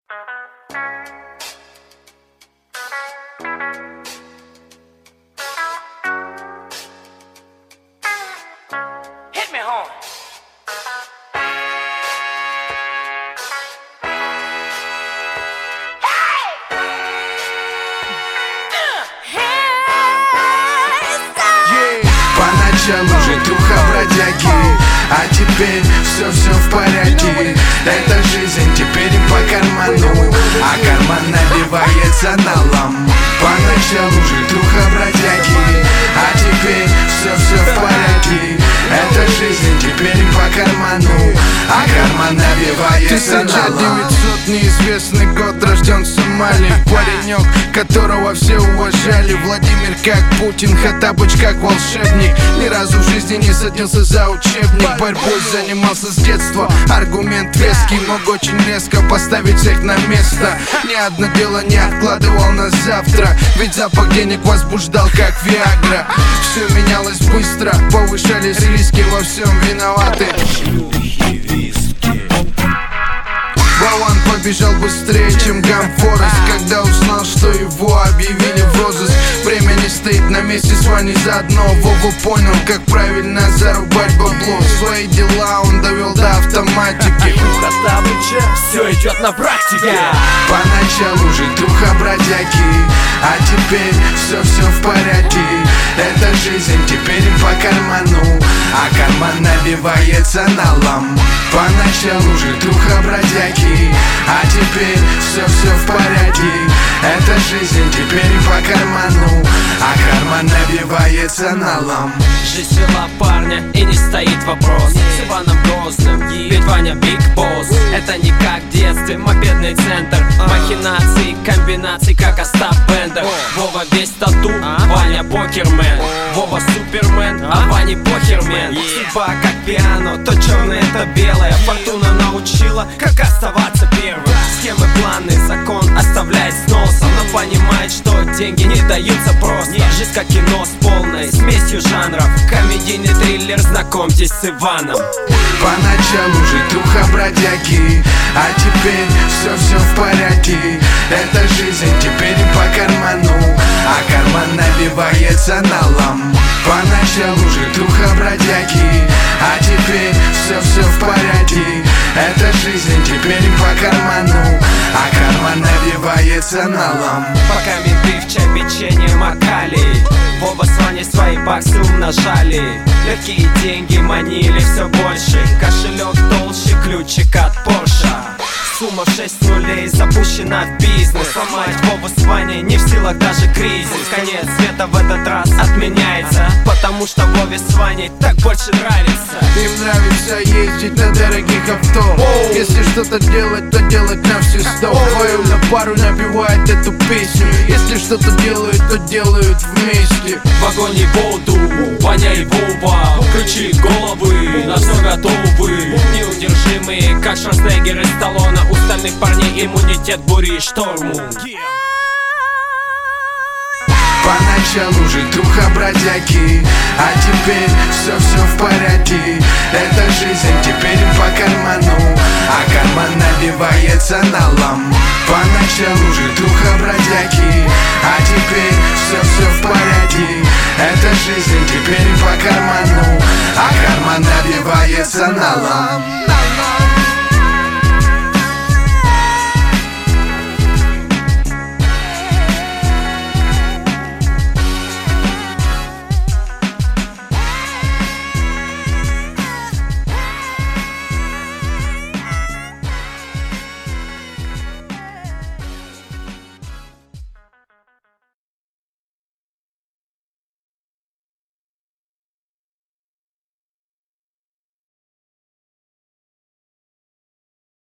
Hit me home. Поначалу житуха бродяги, а теперь все в порядке. Это жизнь теперь им по карману, а карман набивается налом. Поначалу житуха бродяги, а теперь все в порядке. Это жизнь теперь им по карману, а карман набивается налом. 1900, неизвестный год, рожден в Сомали. Паренек, которого все уважали. Владимир как Путин, Хаттабыч как волшебник. Ни разу в жизни не садился за учебник. Борьбой занимался с детства, аргумент веский. Мог очень резко поставить всех на место. Ни одно дело не откладывал на завтра, ведь запах денег возбуждал как Виагра. Все менялось быстро, повышались риски, во всем виноваты. Вован побежал быстрее, чем Гамфорес, когда узнал, что его объявили в розыск. Время не стоит на месте, с вами заодно. Вова понял, как правильно зарубать бабло. Свои дела он довел до автоматики. У Хаттабыча все идет на практике. Поначалу житуха бродяги, а теперь все в порядке. Это жизнь теперь им по карману, а карман набивается налом. Поначалу житуха бродяги, а теперь все в порядке. Это жизнь теперь им по карману, а карман набивается налом. Жизнь вела парня, и не стоит вопрос с Иваном Грозным, ведь Ваня Биг Босс. Это не как в детстве, мопедный центр. Махинации, комбинаций, как Остап Бендер. Вова весь тату, Ваня покермен. Вова супермен, а Ваня похермен. Судьба как пиано, то черное, это белое. Фортуна научила, как оставаться первым. Схемы, планы, закон оставляет с носом, но понимает, что деньги не даются просто. Жизнь как кино с полной смесью жанров. Комедийный триллер, знакомьтесь с Иваном. Поначалу житуха бродяги, а теперь все в порядке. Это жизнь теперь им по карману, а карман набивается налом. Поначалу житуха бродяги, а теперь все в порядке. Это жизнь теперь им по карману, а карман набивается налом. Пока менты в чай печенье макали, Вова с Ваней свои баксы умножали. Легкие деньги манили все больше, кошелек толще, ключик от Порша. Сумма в 6 нулей запущена в бизнес. Сломать Вову с Ваней не в силах даже кризис. Конец света в этот раз отменяется, потому что Вове с Ваней так больше нравится. Им нравится ездить на дорогих авто. Если что-то делать, то делать на все 100. Твою на пару набивает эту песню. Если что-то делают, то делают вместе. В вагоне воду, Ваня и Вова, ключи головы, на все готовы. Неудержимые, как Шварценеггер и Сталлоне. У стальных парней иммунитет бури и шторму. Поначалу житуха бродяги, а теперь все в порядке. Это жизнь теперь им по карману, а карман набивается налом. Поначалу житуха бродяги, а теперь все в порядке. Это жизнь теперь им по карману, а карман набивается налом.